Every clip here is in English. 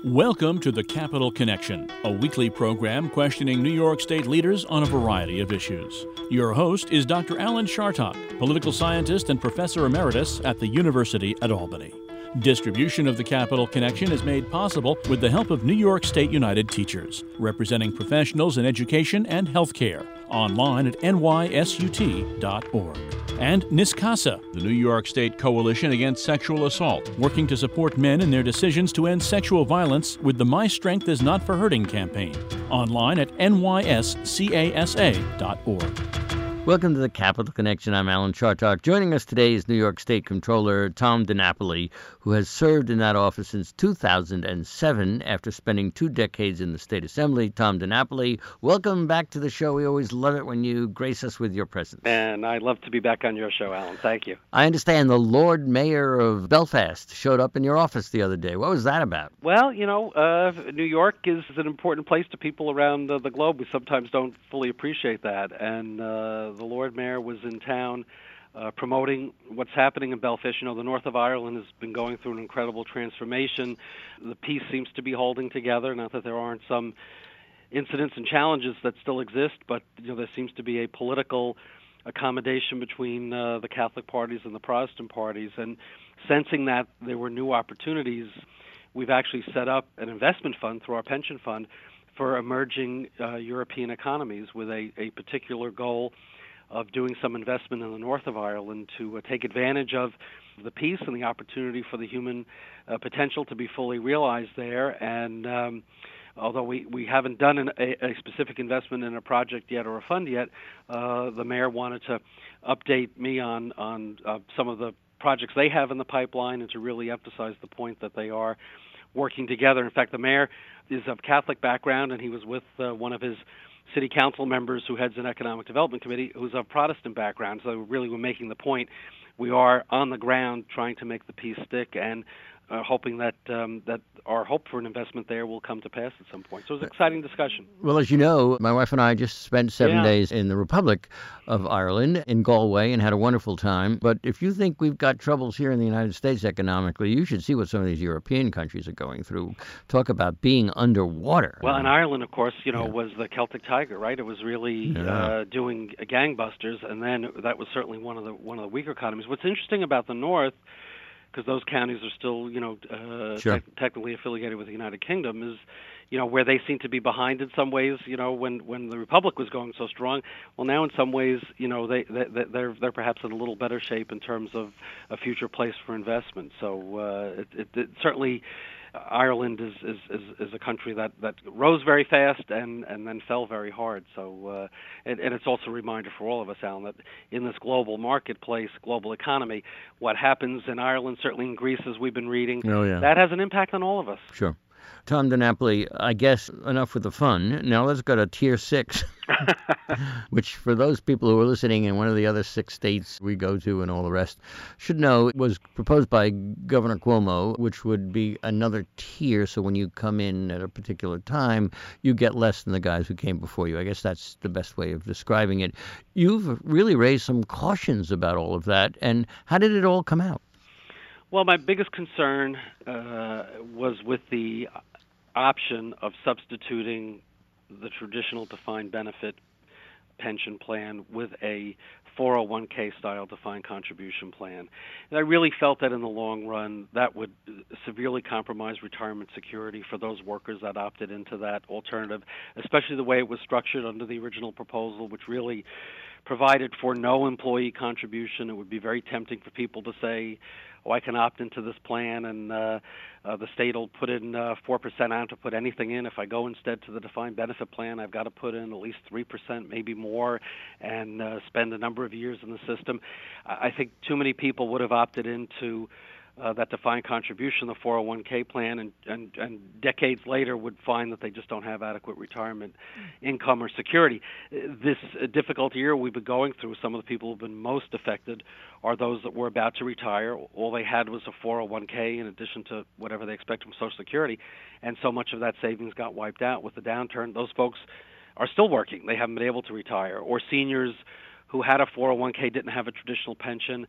Welcome to The Capital Connection, a weekly program questioning New York State leaders on a variety of issues. Your host is Dr. Alan Chartock, political scientist and professor emeritus at the University at Albany. Distribution of The Capital Connection is made possible with the help of New York State United Teachers, representing professionals in education and healthcare, online at nysut.org. And NYSCASA, the New York State Coalition Against Sexual Assault, working to support men in their decisions to end sexual violence with the My Strength Is Not for Hurting campaign, online at nyscasa.org. Welcome to the Capital Connection. I'm Alan Chartock. Joining us today is New York State Comptroller Tom DiNapoli, who has served in that office since 2007 after spending 2 decades in the State Assembly. Tom DiNapoli, welcome back to the show. We always love it when you grace us with your presence. And I'd love to be back on your show, Alan. Thank you. I understand the Lord Mayor of Belfast showed up in your office the other day. What was that about? Well, New York is an important place to people around the globe. We sometimes don't fully appreciate that. And the Lord Mayor was in town promoting what's happening in Belfast. The north of Ireland has been going through an incredible transformation. The peace seems to be holding together, not that there aren't some incidents and challenges that still exist, but there seems to be a political accommodation between the Catholic parties and the Protestant parties. And sensing that there were new opportunities, we've actually set up an investment fund through our pension fund for emerging European economies with a particular goal of doing some investment in the north of Ireland to take advantage of the peace and the opportunity for the human potential to be fully realized there. And although we haven't done a specific investment in a project yet or a fund yet, the mayor wanted to update me on some of the projects they have in the pipeline and to really emphasize the point that they are working together. In fact, the mayor is of Catholic background, and he was with one of his city council members who heads an economic development committee who's of Protestant background. So really we're making the point we are on the ground trying to make the peace stick and hoping that our hope for an investment there will come to pass at some point. So it's an exciting discussion. Well, as you know, my wife and I just spent 7 days in the Republic of Ireland, in Galway, and had a wonderful time. But if you think we've got troubles here in the United States economically, you should see what some of these European countries are going through. Talk about being underwater. Well, and Ireland, of course, was the Celtic tiger, right? It was really doing gangbusters, and then that was certainly one of the weaker economies. What's interesting about the North, because those counties are still, technically affiliated with the United Kingdom, is, where they seem to be behind in some ways, when the Republic was going so strong. Well, now in some ways, they're perhaps in a little better shape in terms of a future place for investment. So it certainly, Ireland is a country that rose very fast and then fell very hard. So and it's also a reminder for all of us, Alan, that in this global marketplace, global economy, what happens in Ireland, certainly in Greece, as we've been reading, that has an impact on all of us. Sure. Tom DiNapoli, I guess enough with the fun. Now let's go to Tier 6, which for those people who are listening in one of the other 6 states we go to and all the rest should know it was proposed by Governor Cuomo, which would be another tier. So when you come in at a particular time, you get less than the guys who came before you. I guess that's the best way of describing it. You've really raised some cautions about all of that. And how did it all come out? Well, my biggest concern was with the option of substituting the traditional defined benefit pension plan with a 401k style defined contribution plan. And I really felt that in the long run that would severely compromise retirement security for those workers that opted into that alternative, especially the way it was structured under the original proposal, which really provided for no employee contribution. It would be very tempting for people to say, I can opt into this plan, and the state will put in 4%. I don't have to put anything in. If I go instead to the defined benefit plan, I've got to put in at least 3%, maybe more, and spend a number of years in the system. I think too many people would have opted into that defined contribution, the 401k plan, and decades later would find that they just don't have adequate retirement income or security. This difficult year we've been going through, some of the people who have been most affected are those that were about to retire. All they had was a 401k in addition to whatever they expect from Social Security, and so much of that savings got wiped out with the downturn. Those folks are still working. They haven't been able to retire. Or seniors who had a 401k didn't have a traditional pension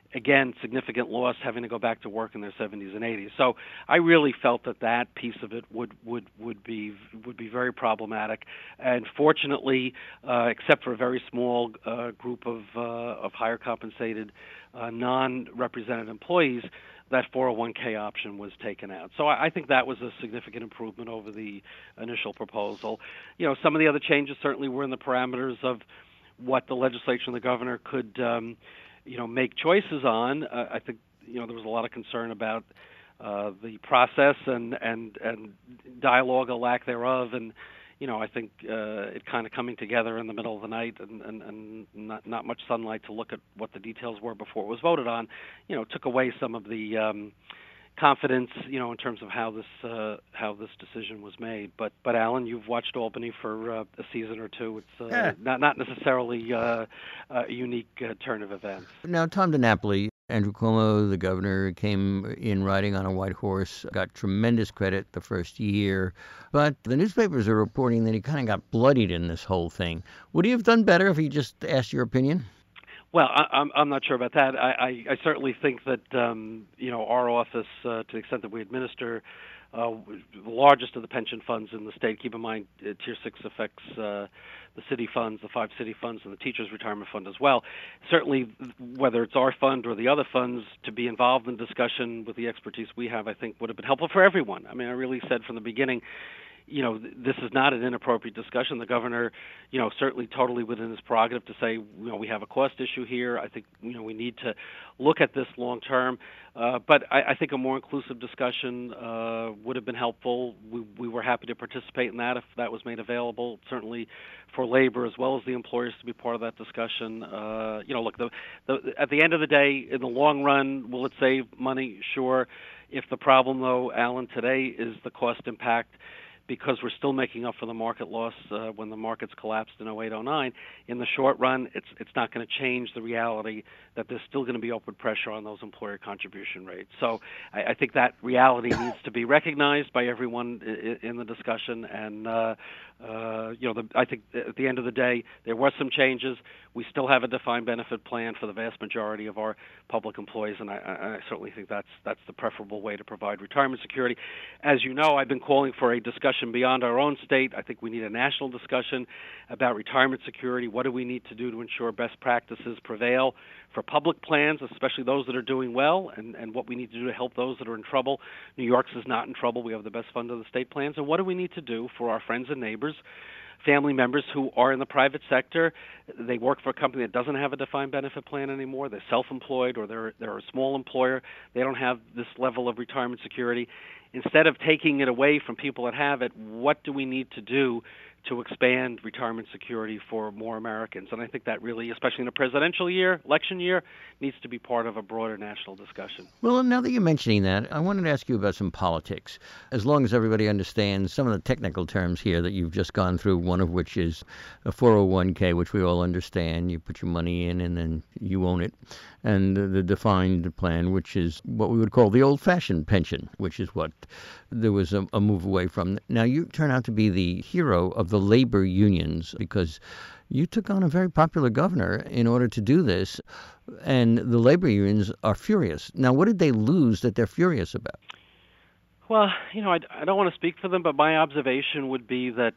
again, significant loss, having to go back to work in their 70s and 80s. So I really felt that piece of it would be very problematic. And fortunately, except for a very small group of higher compensated non-represented employees, that 401k option was taken out. So I think that was a significant improvement over the initial proposal. Some of the other changes certainly were in the parameters of what the legislature and the governor could make choices on. I think there was a lot of concern about the process and dialogue, a lack thereof, and I think it kind of coming together in the middle of the night and not much sunlight to look at what the details were before it was voted on, took away some of the confidence, in terms of how this decision was made. But Alan, you've watched Albany for a season or two. It's not necessarily a unique turn of events. Now, Tom DiNapoli, Andrew Cuomo, the governor, came in riding on a white horse, got tremendous credit the first year, but the newspapers are reporting that he kind of got bloodied in this whole thing. Would he have done better if he just asked your opinion? Well, I'm not sure about that. I certainly think that our office, to the extent that we administer the largest of the pension funds in the state. Keep in mind, Tier 6 affects the city funds, the 5 city funds, and the teachers' retirement fund as well. Certainly, whether it's our fund or the other funds, to be involved in discussion with the expertise we have, I think would have been helpful for everyone. I mean, I really said from the beginning, this is not an inappropriate discussion. The governor, certainly totally within his prerogative to say, we have a cost issue here. I think, we need to look at this long term. But I think a more inclusive discussion would have been helpful. We were happy to participate in that if that was made available, certainly for labor as well as the employers to be part of that discussion. Look, at the end of the day, in the long run, will it save money? Sure. If the problem, though, Alan, today is the cost impact, because we're still making up for the market loss when the markets collapsed in 08-09. In the short run, it's not going to change the reality that there's still going to be upward pressure on those employer contribution rates. So I think that reality needs to be recognized by everyone in the discussion. And I think at the end of the day, there were some changes. We still have a defined benefit plan for the vast majority of our public employees, and I certainly think that's the preferable way to provide retirement security. As you know, I've been calling for a discussion beyond our own state. I think we need a national discussion about retirement security. What do we need to do to ensure best practices prevail for public plans, especially those that are doing well, and what we need to do to help those that are in trouble. New York's is not in trouble. We have the best funded state plans. And what do we need to do for our friends and neighbors, family members who are in the private sector? They work for a company that doesn't have a defined benefit plan anymore. They're self-employed, or they're a small employer. They don't have this level of retirement security. Instead of taking it away from people that have it, what do we need to do to expand retirement security for more Americans? And I think that really, especially in a presidential year, election year, needs to be part of a broader national discussion. Well, now that you're mentioning that, I wanted to ask you about some politics. As long as everybody understands some of the technical terms here that you've just gone through, one of which is a 401k, which we all understand. You put your money in and then you own it. And the defined plan, which is what we would call the old-fashioned pension, which is what there was a move away from. Now, you turn out to be the hero of the labor unions because you took on a very popular governor in order to do this, and the labor unions are furious. Now, what did they lose that they're furious about? Well, I don't want to speak for them, but my observation would be that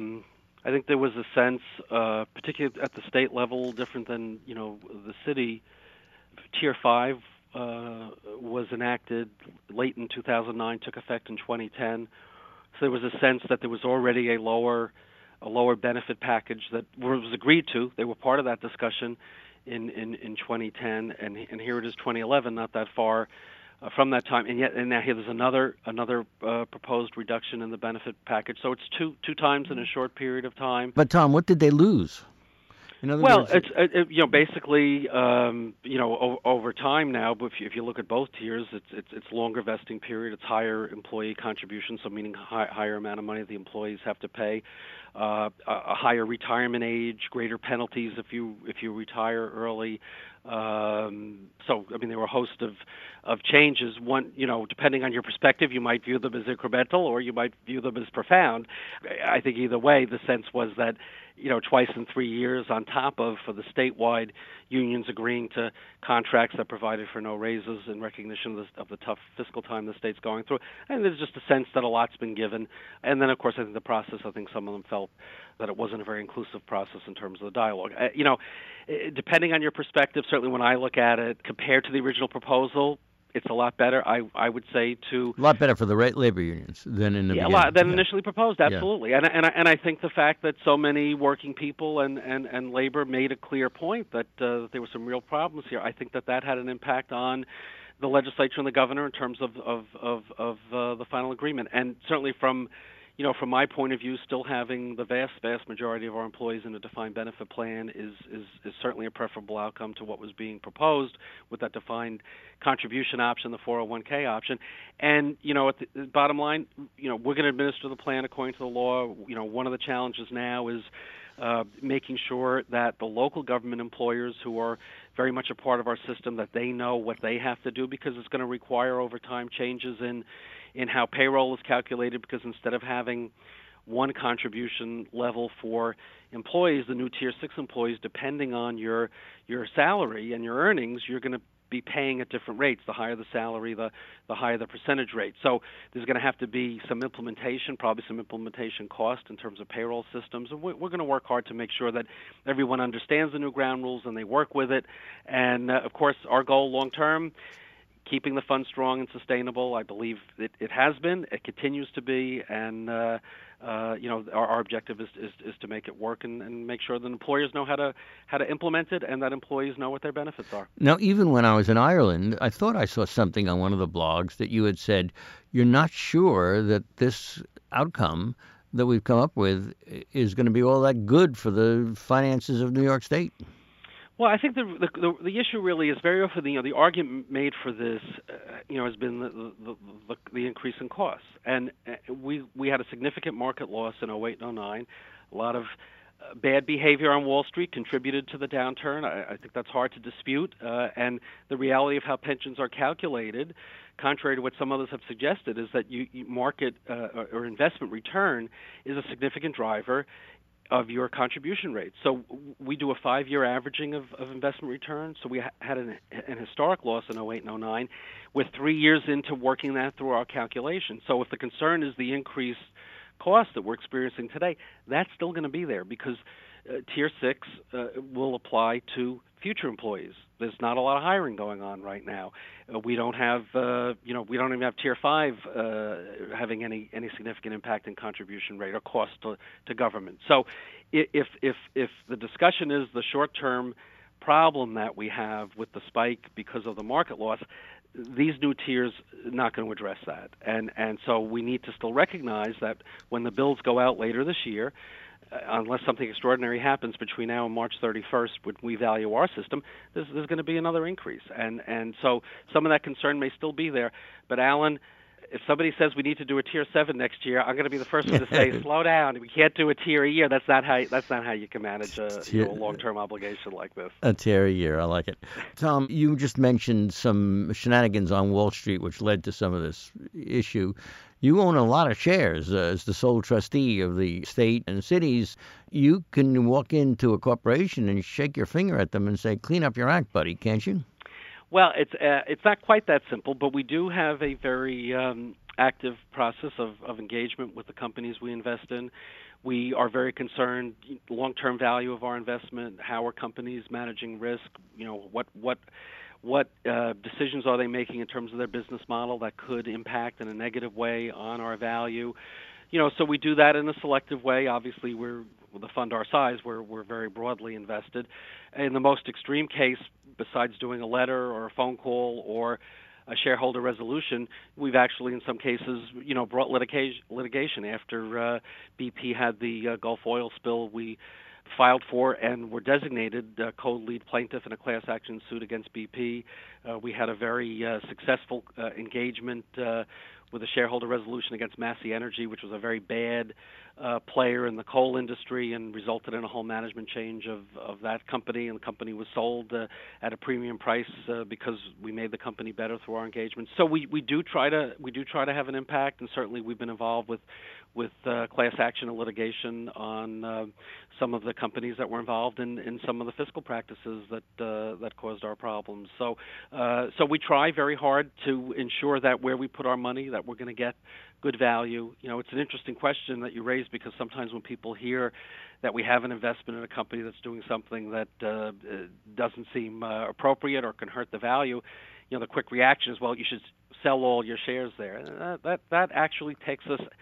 I think there was a sense, particularly at the state level, different than, the city. Tier 5 was enacted late in 2009, took effect in 2010. So there was a sense that there was already a lower benefit package that was agreed to. They were part of that discussion in 2010, and here it is 2011, not that far from that time. And now here there's another proposed reduction in the benefit package. So it's two times in a short period of time. But Tom, what did they lose? In other words, it's basically over time now. But if you look at both tiers, it's longer vesting period. It's higher employee contributions, so meaning higher amount of money the employees have to pay. A higher retirement age, greater penalties if you retire early. So, I mean, there were a host of changes. One, depending on your perspective, you might view them as incremental or you might view them as profound. I think either way, the sense was that, twice in 3 years on top of, for the statewide unions agreeing to contracts that provided for no raises in recognition of the tough fiscal time the state's going through. And there's just a sense that a lot's been given. And then, of course, I think the process, I think some of them felt that it wasn't a very inclusive process in terms of the dialogue. Depending on your perspective, certainly when I look at it, compared to the original proposal, it's a lot better. I would say a lot better for the labor unions than in the beginning. A lot than initially proposed. Absolutely, and I think the fact that so many working people and labor made a clear point that there were some real problems here. I think that had an impact on the legislature and the governor in terms of the final agreement, and certainly from my point of view, still having the vast majority of our employees in a defined benefit plan is certainly a preferable outcome to what was being proposed with that defined contribution option, the 401k option. And, at the bottom line, we're going to administer the plan according to the law. One of the challenges now is making sure that the local government employers who are very much a part of our system, that they know what they have to do, because it's going to require over time changes in how payroll is calculated, because instead of having one contribution level for employees, the new Tier 6 employees, depending on your salary and your earnings, you're going to be paying at different rates. The higher the salary, the higher the percentage rate. So there's going to have to be some implementation, probably some implementation cost in terms of payroll systems. And we're going to work hard to make sure that everyone understands the new ground rules and they work with it. And, of course, our goal long term, keeping the fund strong and sustainable. I believe it has been, it continues to be, and our objective is to make it work and make sure that employers know how to implement it, and that employees know what their benefits are. Now, even when I was in Ireland, I thought I saw something on one of the blogs that you had said you're not sure that this outcome that we've come up with is going to be all that good for the finances of New York State. Well, I think the issue really is very often the argument made for this, has been the increase in costs, and we had a significant market loss in 2008 and 2009. A lot of bad behavior on Wall Street contributed to the downturn. I think that's hard to dispute, and the reality of how pensions are calculated, contrary to what some others have suggested, is that you market or investment return is a significant driver of your contribution rate. So we do a 5-year averaging of investment returns. So we had an historic loss in 2008 and 2009. We're 3 years into working that through our calculation. So if the concern is the increased cost that we're experiencing today, that's still going to be there, because Tier 6 will apply to future employees. There's not a lot of hiring going on right now. We don't have, we don't even have Tier 5 having any significant impact in contribution rate or cost to government. So if the discussion is the short-term problem that we have with the spike because of the market loss, these new tiers are not going to address that. And so we need to still recognize that when the bills go out later this year, unless something extraordinary happens between now and March 31st, when we value our system, there's going to be another increase. And so some of that concern may still be there. But, Alan, if somebody says we need to do a Tier 7 next year, I'm going to be the first one to say, slow down. We can't do a tier a year. That's not how you can manage a long-term obligation like this. A tier a year. I like it. Tom, you just mentioned some shenanigans on Wall Street which led to some of this issue. You own a lot of shares as the sole trustee of the state and cities. You can walk into a corporation and shake your finger at them and say, clean up your act, buddy, can't you? Well, it's not quite that simple, but we do have a very active process of engagement with the companies we invest in. We are very concerned, long-term value of our investment, how are companies managing risk, what decisions are they making in terms of their business model that could impact in a negative way on our value. So we do that in a selective way. Obviously, with a fund our size, we're very broadly invested. In the most extreme case, besides doing a letter or a phone call or a shareholder resolution, we've actually, in some cases, brought litigation. After BP had the Gulf oil spill, we filed for and were designated co-lead plaintiff in a class action suit against BP. We had a very successful engagement with a shareholder resolution against Massey Energy, which was a very bad player in the coal industry and resulted in a whole management change of that company, and the company was sold at a premium price because we made the company better through our engagement. So we do try to have an impact, and certainly we've been involved with class action and litigation on some of the companies that were involved in some of the fiscal practices that caused our problems. So we try very hard to ensure that where we put our money, that we're going to get good value. It's an interesting question that you raised, because sometimes when people hear that we have an investment in a company that's doing something that doesn't seem appropriate or can hurt the value, the quick reaction is, well, you should sell all your shares there. That actually takes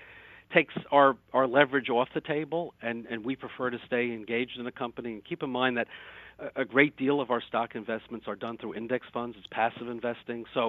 our leverage off the table, and we prefer to stay engaged in a company. And keep in mind that a great deal of our stock investments are done through index funds. It's passive investing. So,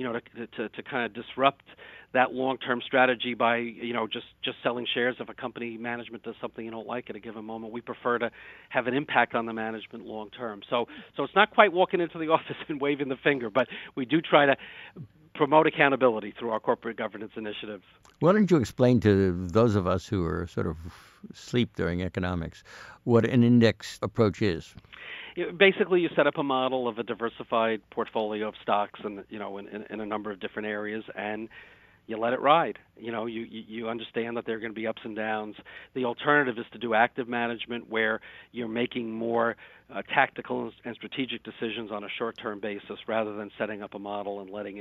to kind of disrupt that long-term strategy by, just selling shares of a company management does something you don't like at a given moment, we prefer to have an impact on the management long-term. So it's not quite walking into the office and waving the finger, but we do try to promote accountability through our corporate governance initiatives. Why don't you explain to those of us who are sort of asleep during economics what an index approach is? Basically, you set up a model of a diversified portfolio of stocks, and in a number of different areas, and you let it ride. You understand that there are going to be ups and downs. The alternative is to do active management, where you're making more tactical and strategic decisions on a short-term basis, rather than setting up a model and letting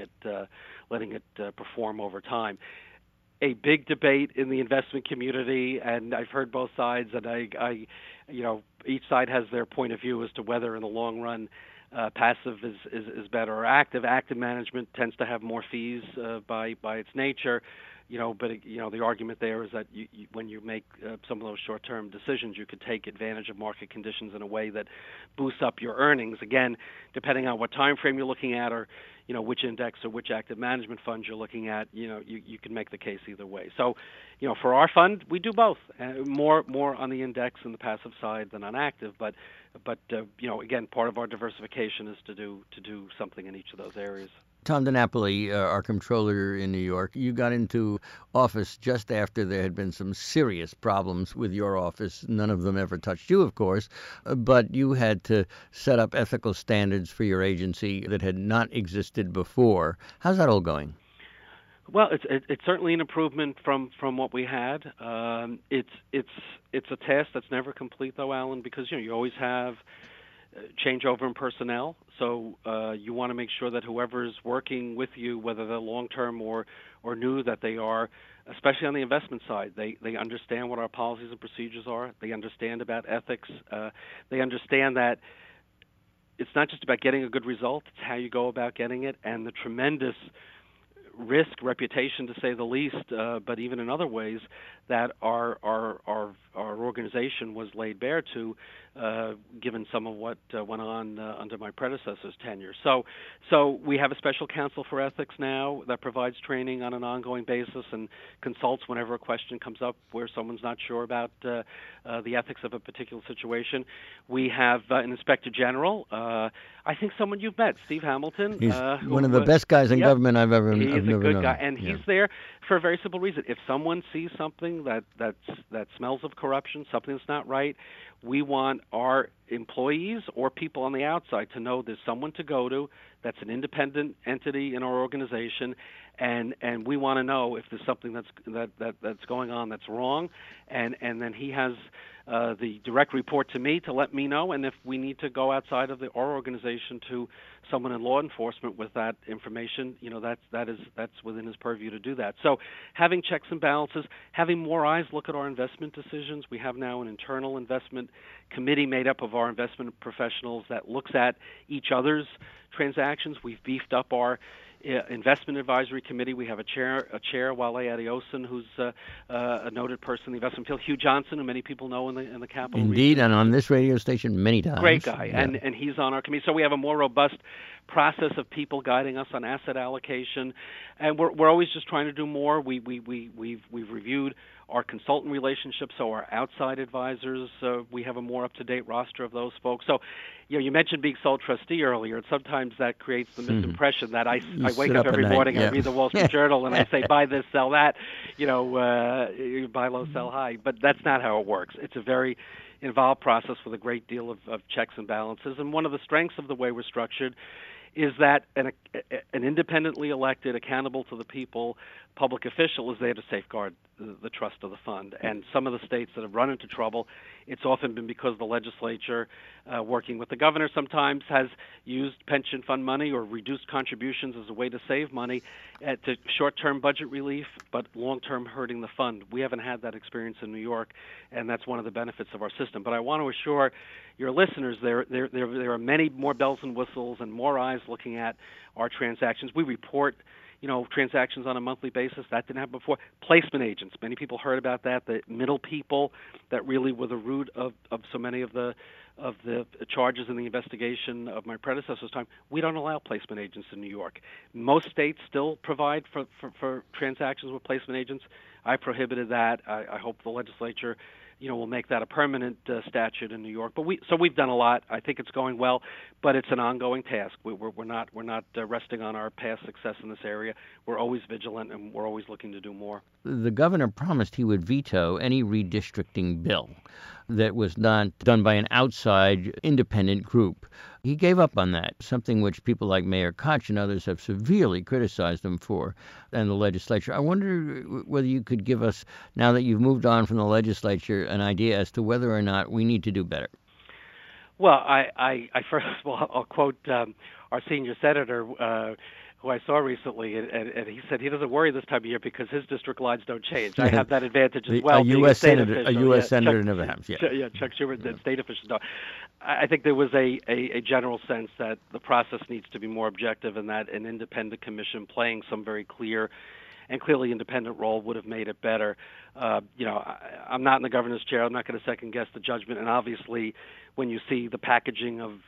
it perform over time. A big debate in the investment community, and I've heard both sides, and I each side has their point of view as to whether in the long run passive is better or active. Active management tends to have more fees by its nature, but the argument there is that when you make some of those short-term decisions, you could take advantage of market conditions in a way that boosts up your earnings. Again, depending on what time frame you're looking at, or which index or which active management fund you're looking at, you can make the case either way. So, for our fund, we do both, more on the index and the passive side than on active. But again, part of our diversification is to do something in each of those areas. Tom DiNapoli, our comptroller in New York, you got into office just after there had been some serious problems with your office. None of them ever touched you, of course, but you had to set up ethical standards for your agency that had not existed before. How's that all going? Well, it's certainly an improvement from what we had. It's a task that's never complete, though, Alan, because you always have changeover in personnel. So you want to make sure that whoever's working with you, whether they're long-term or new, that they are, especially on the investment side, they understand what our policies and procedures are. They understand about ethics. They understand that it's not just about getting a good result, it's how you go about getting it, and the tremendous risk, reputation to say the least, but even in other ways that our organization was laid bare to, given some of what went on under my predecessor's tenure. So we have a special counsel for ethics now that provides training on an ongoing basis and consults whenever a question comes up where someone's not sure about the ethics of a particular situation. We have an inspector general. I think someone you've met, Steve Hamilton. He's one of the best guys in government I've ever known. He's a good guy, and he's there for a very simple reason. If someone sees something that smells of corruption, something that's not right, we want our employees or people on the outside to know there's someone to go to that's an independent entity in our organization, and we want to know if there's something that's going on that's wrong, and then he has the direct report to me to let me know, and if we need to go outside of our organization to someone in law enforcement with that information, that's within his purview to do that. So having checks and balances, having more eyes look at our investment decisions. We have now an internal investment committee made up of our investment professionals that looks at each other's transactions. We've beefed up our investment advisory committee. We have a chair, Wale Adeosun, who's a noted person in the investment field. Hugh Johnson, who many people know in the Capital Indeed, region. and on this radio station many times. Great guy, yeah. and he's on our committee. So we have a more robust process of people guiding us on asset allocation, and we're always just trying to do more. We've reviewed our consultant relationships, so our outside advisors, we have a more up-to-date roster of those folks. So, you mentioned being sole trustee earlier, and sometimes that creates the misimpression that I wake up every morning, I read the Wall Street Journal, and I say, buy this, sell that, buy low, sell high. But that's not how it works. It's a very involved process with a great deal of checks and balances. And one of the strengths of the way we're structured is that an independently elected, accountable to the people public official is there to safeguard the trust of the fund. And some of the states that have run into trouble, it's often been because the legislature, working with the governor sometimes, has used pension fund money or reduced contributions as a way to save money to short-term budget relief, but long-term hurting the fund. We haven't had that experience in New York, and that's one of the benefits of our system. But I want to assure your listeners there are many more bells and whistles and more eyes looking at our transactions. We report transactions on a monthly basis. That didn't happen before. Placement agents. Many people heard about that. The middle people that really were the root of so many of the charges in the investigation of my predecessor's time. We don't allow placement agents in New York. Most states still provide for transactions with placement agents. I prohibited that. I hope the legislature will make that a permanent statute in New York. But we've done a lot. I think it's going well, but it's an ongoing task. We're not resting on our past success in this area. We're always vigilant, and we're always looking to do more. The governor promised he would veto any redistricting bill that was not done by an outside independent group. He gave up on that, something which people like Mayor Koch and others have severely criticized him for, and the legislature. I wonder whether you could give us, now that you've moved on from the legislature, an idea as to whether or not we need to do better. Well, I first of all, I'll quote our senior senator, who I saw recently, and he said he doesn't worry this time of year because his district lines don't change. I have that advantage as well. A U.S. senator never happens. Yeah, Chuck Schumer, the state officials don't. I think there was a general sense that the process needs to be more objective, and that an independent commission playing some very clear and clearly independent role would have made it better. I'm not in the governor's chair. I'm not going to second guess the judgment. And obviously, when you see the packaging of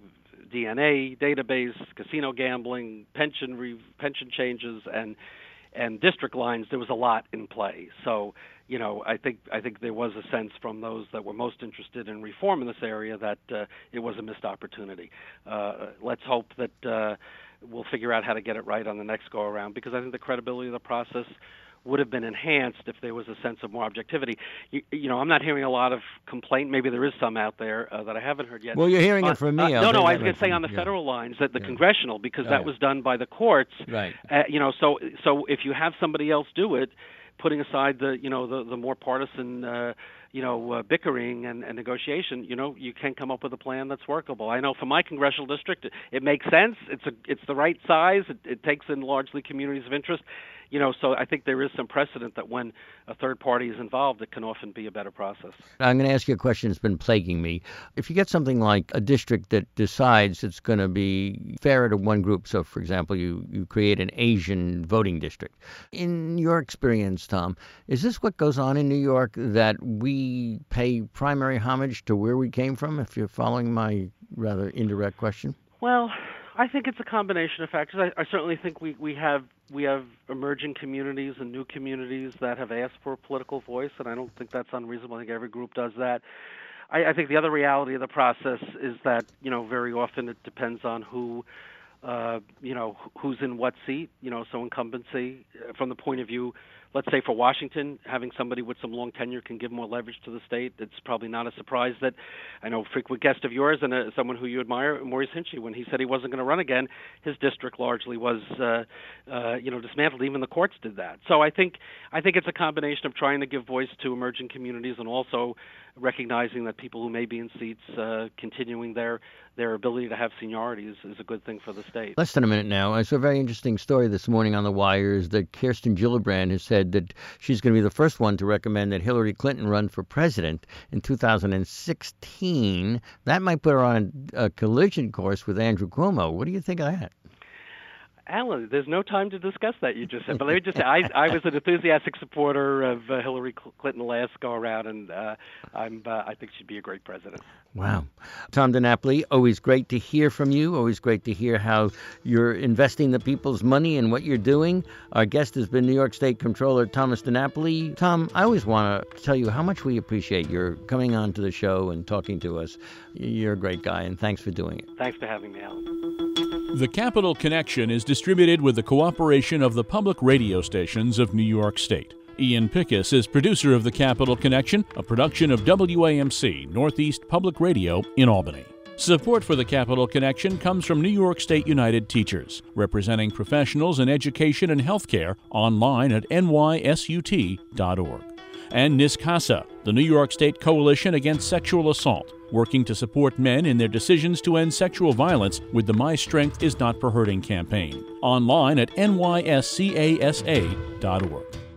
DNA database, casino gambling, pension changes, and district lines, there was a lot in play. So, I think there was a sense from those that were most interested in reform in this area that it was a missed opportunity. Let's hope that we'll figure out how to get it right on the next go around, because I think the credibility of the process would have been enhanced if there was a sense of more objectivity. I'm not hearing a lot of complaint. Maybe there is some out there that I haven't heard yet. Well, you're hearing it from me. I was going to say on the federal lines, that the congressional, because that was done by the courts. Right. So if you have somebody else do it, putting aside the more partisan bickering and negotiation, you can come up with a plan that's workable. I know for my congressional district, it makes sense. It's the right size. It takes in largely communities of interest. So I think there is some precedent that when a third party is involved, it can often be a better process. I'm going to ask you a question that's been plaguing me. If you get something like a district that decides it's going to be fairer to one group, so for example, you create an Asian voting district. In your experience, Tom, is this what goes on in New York, that we pay primary homage to where we came from, if you're following my rather indirect question? Well, I think it's a combination of factors. I certainly think we have emerging communities and new communities that have asked for a political voice, and I don't think that's unreasonable. I think every group does that. I think the other reality of the process is that very often it depends on who's in what seat. So incumbency from the point of view. Let's say for Washington, having somebody with some long tenure can give more leverage to the state. It's probably not a surprise that I know a frequent guest of yours and someone who you admire, Maurice Hinchey, when he said he wasn't going to run again, his district largely was dismantled. Even the courts did that. So I think it's a combination of trying to give voice to emerging communities and also recognizing that people who may be in seats continuing their ability to have seniority is a good thing for the state. Less than a minute now. I saw a very interesting story this morning on the wires that Kirsten Gillibrand has said that she's going to be the first one to recommend that Hillary Clinton run for president in 2016. That might put her on a collision course with Andrew Cuomo. What do you think of that? Alan, there's no time to discuss that you just said. But let me just say, I was an enthusiastic supporter of Hillary Clinton last go around, and I think she'd be a great president. Wow. Tom DiNapoli, always great to hear from you. Always great to hear how you're investing the people's money and what you're doing. Our guest has been New York State Comptroller Thomas DiNapoli. Tom, I always want to tell you how much we appreciate your coming on to the show and talking to us. You're a great guy, and thanks for doing it. Thanks for having me, Alan. The Capital Connection is distributed with the cooperation of the public radio stations of New York State. Ian Pickus is producer of The Capital Connection, a production of WAMC, Northeast Public Radio in Albany. Support for The Capital Connection comes from New York State United Teachers, representing professionals in education and healthcare online at nysut.org. And NISCASA, the New York State Coalition Against Sexual Assault, working to support men in their decisions to end sexual violence with the My Strength Is Not for Hurting campaign. Online at nyscasa.org.